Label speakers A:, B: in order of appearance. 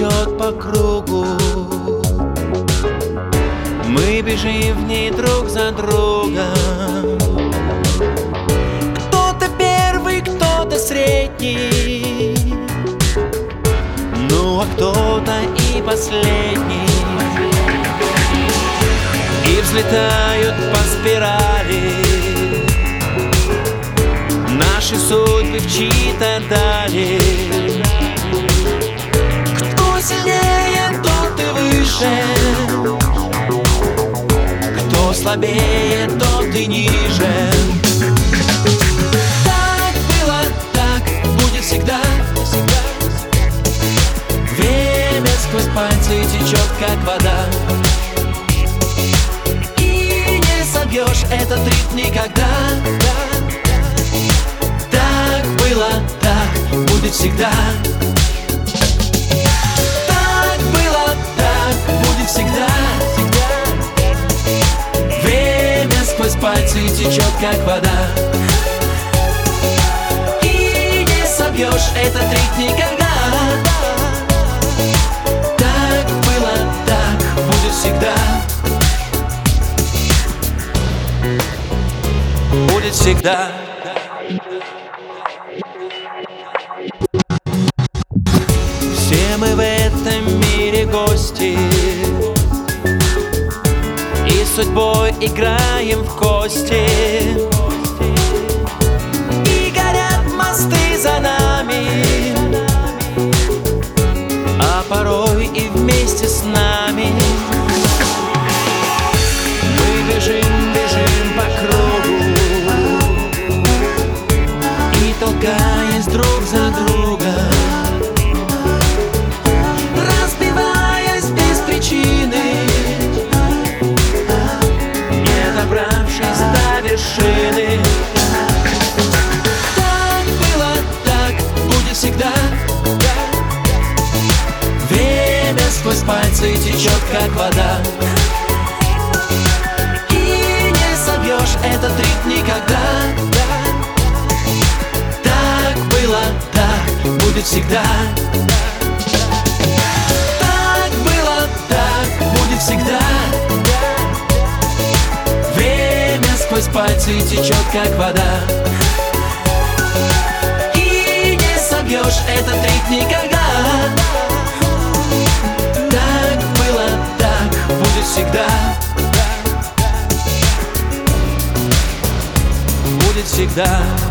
A: течет по кругу. Мы бежим в ней друг за другом. Кто-то первый, кто-то средний, ну а кто-то и последний. И взлетают по спирали наши судьбы в чьи-то дали. Кто сильнее, тот и выше, кто слабее, тот и ниже. Так было, так будет всегда. Время сквозь пальцы течет, как вода, и не собьешь этот ритм никогда. Так было, так будет всегда. Так было, так будет всегда. Время сквозь пальцы течет, как вода, и не собьешь этот ритм никогда. Так было, так будет всегда. Будет всегда. Все мы в этом мире гости, и судьбой играем в кости. И горят мосты за нами, а порой и вместе с нами. Мы бежим, бежим по кругу, и толкаясь друг за друга, разбиваясь без причины, не добравшись до вершины. Так было, так будет всегда. Время сквозь пальцы течет, как вода, и не собьешь этот ритм никогда. Так было, так будет всегда. Так было, так будет всегда. Время сквозь пальцы течет, как вода, и не собьешь этот ритм никогда. Так было, так будет всегда. Будет всегда.